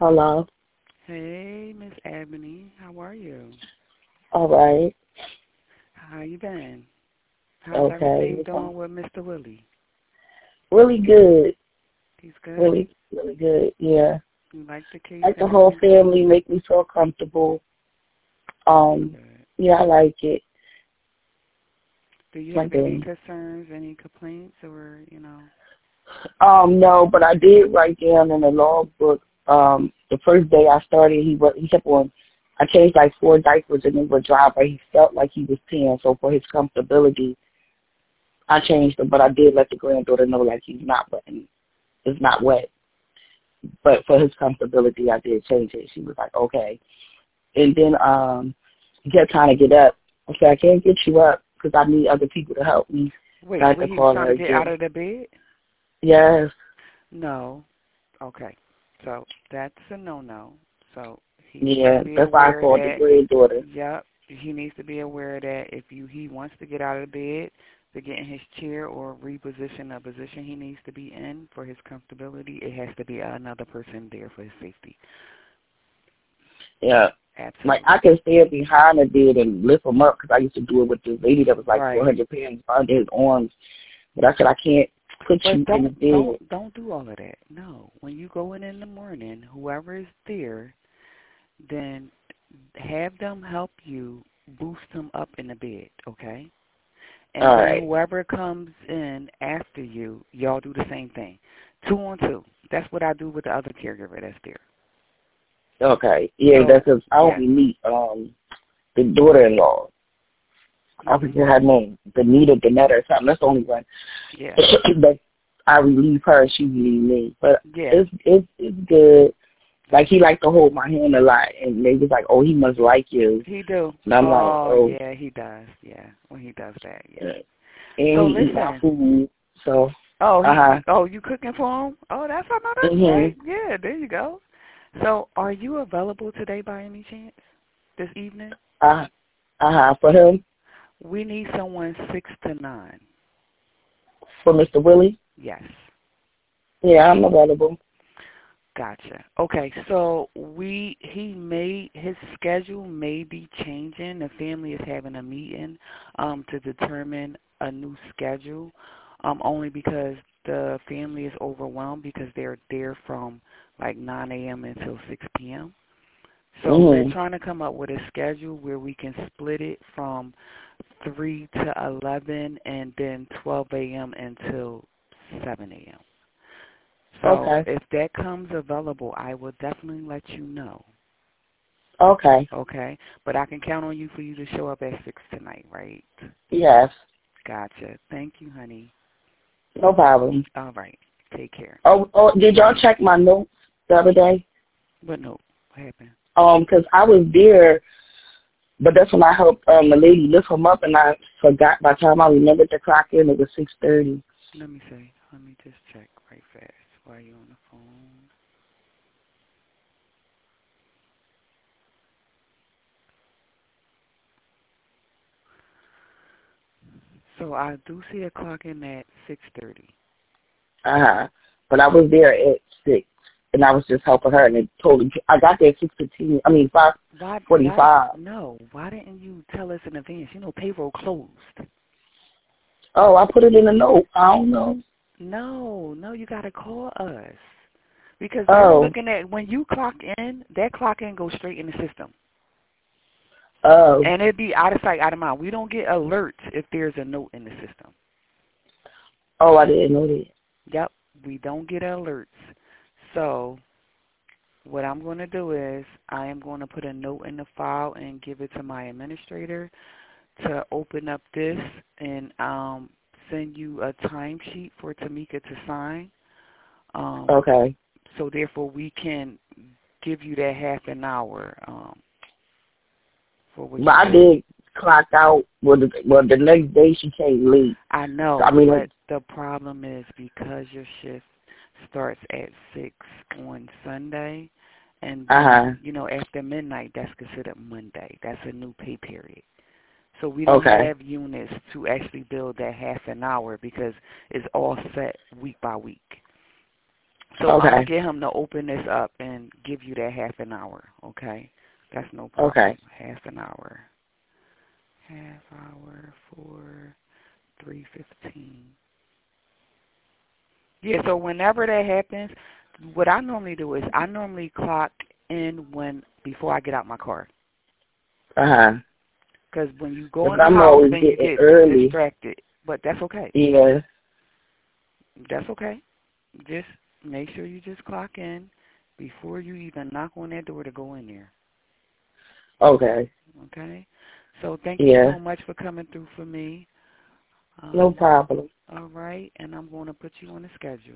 Hello. Hey, Miss Ebony. How are you? All right. How you been? How's Okay. everything doing with Mr. Willie? Really good. He's good? Really good. Yeah. You like the case Like the and whole everything? family make me feel comfortable. Um, Good. yeah, I like it. Do you Like have any the concerns, any complaints, or? no, but I did write down in the logbook. The first day I started, he kept on. I changed like 4 diapers and it would dry, but he felt like he was peeing. So for his comfortability, I changed them. But I did let the granddaughter know like he's not wet. It's not wet. But for his comfortability, I did change it. She was like, okay. And then he kept trying to get up. I said, I can't get you up because I need other people to help me. So I Wait, had to he was call trying her to get out again. of the bed? Yes. No. Okay. So that's a no-no. So he needs to Yeah, be that's why I aware called the that, granddaughter. yep, he needs to be aware that if he wants to get out of the bed, to get in his chair or reposition a position he needs to be in for his comfortability, it has to be another person there for his safety. Yeah. Like, Absolutely. I can stand behind the bed and lift him up because I used to do it with this lady that was like Right. 400 pounds under his arms. But I said, I can't put But you in the don't bed. don't don't do all of that. No. When you go in the morning, whoever is there, then have them help you boost him up in the bed, okay? And All then right. whoever comes in after you, y'all do the same thing. 2 on 2. That's what I do with the other caregiver that's there. Okay. Yeah, that's So, because I yeah. only meet the daughter-in-law. I Mhm. forget her name. Benita, Danetta or something. That's the only one. Yeah. But I relieve her, she relieve me. But Yeah. it's good. Like, he liked to hold my hand a lot, and they was like, oh, he must like you. He do. And I'm like, Oh, oh, yeah, he does. Yeah. When he does that, yeah. yeah. And So he eat my listen. food. So, Oh, uh-huh. you cooking for him? Oh, that's Mhm. great. Yeah, there you go. So, are you available today by any chance? This evening? For him, We need someone 6 to 9. for Mr. Willie. Yes. Yeah, I'm available. Gotcha. Okay, so his schedule may be changing. The family is having a meeting to determine a new schedule. Only because the family is overwhelmed because they're there from like 9 a.m. until 6 p.m. So we're Mhm. trying to come up with a schedule where we can split it from 3 to 11 and then 12 a.m. until 7 a.m. So Okay. if that comes available, I will definitely let you know. Okay. Okay? But I can count on you for you to show up at 6 tonight, right? Yes. Gotcha. Thank you, honey. No problem. All right. Take care. Oh, did y'all check my notes the other day? But no, what happened? 'Cause I was there, but that's when I helped the lady lift him up, and I forgot. By the time I remembered to clock in, it was 6:30. Let me see. Let me just check right fast while you're on the phone. So I do see a clock in at 6:30. But I was there at 6, and I was just helping her, and it totally. I got there at 6:15. I mean Why 5:45. no, why didn't you tell us in advance? You know payroll closed. Oh, I put it in a note. I don't know. No, you gotta call us. Because they're Oh. looking at when you clock in, that clock in goes straight in the system. Oh. And it'd be out of sight, out of mind. We don't get alerts if there's a note in the system. Oh, I didn't know that. Yep, we don't get alerts. So what I'm going to do is I am going to put a note in the file and give it to my administrator to open up this and send you a timesheet for Tamika to sign. Okay. So therefore we can give you that half an hour for what But you I did. did clock out. Well, the next day she came late. I So, I know, mean, but the problem is because your shift starts at 6 on Sunday, and then, after midnight, that's considered Monday. That's a new pay period. So we don't Okay. have units to actually build that half an hour because it's all set week by week. So I'm going Okay. to get him to open this up and give you that half an hour, okay? That's no problem. Okay. Half an hour. Half hour for 3:15. Yeah, so whenever that happens, what I normally do is I normally clock in before I get out my car. Because when you go in the I'm house, always then you getting get early. distracted. But that's okay. Yeah. That's okay. Just make sure you just clock in before you even knock on that door to go in there. Okay. Okay? So thank you so much for coming through for me. No problem. All right, and I'm going to put you on the schedule.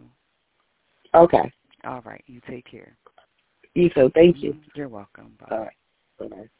Okay. All right, you take care. You too. Thank you. You're welcome. Bye. All right. Bye-bye.